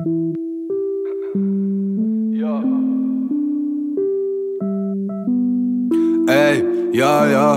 Ja. Ey, ja.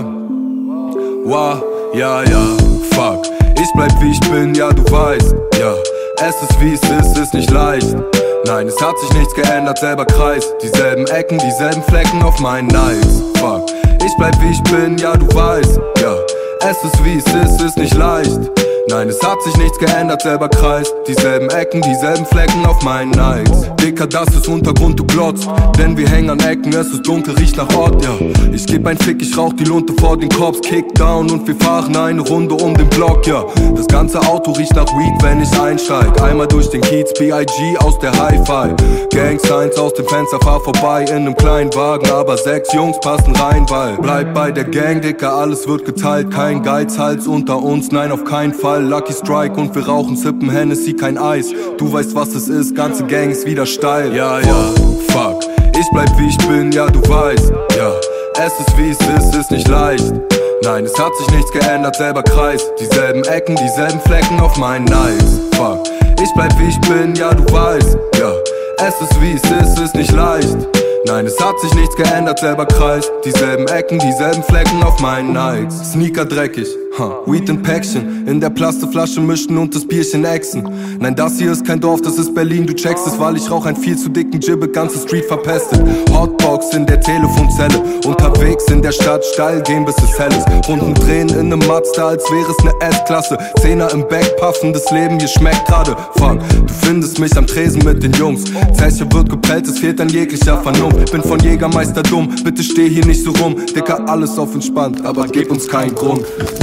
Wow, ja, fuck. Ich bleib wie ich bin, ja du weißt, ja. Es ist wie es ist nicht leicht. Nein, es hat sich nichts geändert, selber Kreis. Dieselben Ecken, dieselben Flecken auf meinen Nikes. Fuck, ich bleib wie ich bin, ja du weißt, ja. Es ist wie es ist nicht leicht. Nein, es hat sich nichts geändert, selber Kreis. Dieselben Ecken, dieselben Flecken auf meinen Nikes. Dicker, das ist Untergrund, du glotzt. Denn wir hängen an Ecken, es ist dunkel, riecht nach Ort, ja. Ich geb ein Fick, ich rauch die Lunte vor den Cops. Kickdown und wir fahren eine Runde um den Block, ja. Das ganze Auto riecht nach Weed, wenn ich einsteig. Einmal durch den Kiez, B.I.G. aus der Hi-Fi. Gang Signs aus dem Fenster, fahr vorbei in nem kleinen Wagen. Aber 6 Jungs passen rein, weil bleib bei der Gang, Dicker, alles wird geteilt. Kein Geizhals unter uns, nein, auf keinen Fall. Lucky Strike und wir rauchen, sippen Hennessy, kein Eis. Du weißt, was es ist, ganze Gang ist wieder steil. Ja, fuck. Ich bleib wie ich bin, ja, du weißt, ja. Es ist wie es ist nicht leicht. Nein, es hat sich nichts geändert, selber Kreis. Dieselben Ecken, dieselben Flecken auf meinen Nikes. Fuck. Ich bleib wie ich bin, ja, du weißt, ja. Es ist wie es ist nicht leicht. Nein, es hat sich nichts geändert, selber Kreis. Dieselben Ecken, dieselben Flecken auf meinen Nikes. Sneaker dreckig, Weed in Päckchen. In der Plastikflasche mischen und das Bierchen exen. Nein, das hier ist kein Dorf, das ist Berlin, du checkst es. Weil ich rauch einen viel zu dicken Gibbet, ganze Street verpestet. Hotbox in der Telefonzelle. Unterwegs in der Stadt, steil gehen bis es hell ist. Runden drehen in nem Mazda, als wäre es ne S-Klasse. Zehner im Back, puffen, das Leben hier schmeckt grade. Fuck, du findest mich am Tresen mit den Jungs. Zeche wird gepellt, es fehlt an jeglicher Vernunft. Bin von Jägermeister dumm, bitte steh hier nicht so rum. Dicker, alles auf entspannt, aber gib uns keinen Grund.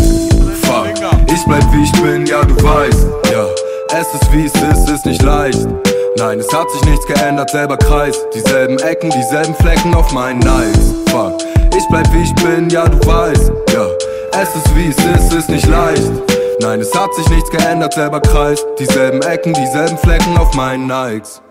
Fuck, ich bleib wie ich bin, ja du weißt, ja. Es ist wie es ist nicht leicht. Nein, es hat sich nichts geändert, selber Kreis. Dieselben Ecken, dieselben Flecken auf meinen Nikes. Fuck, ich bleib wie ich bin, ja du weißt, ja. Es ist wie es ist nicht leicht. Nein, es hat sich nichts geändert, selber Kreis. Dieselben Ecken, dieselben Flecken auf meinen Nikes.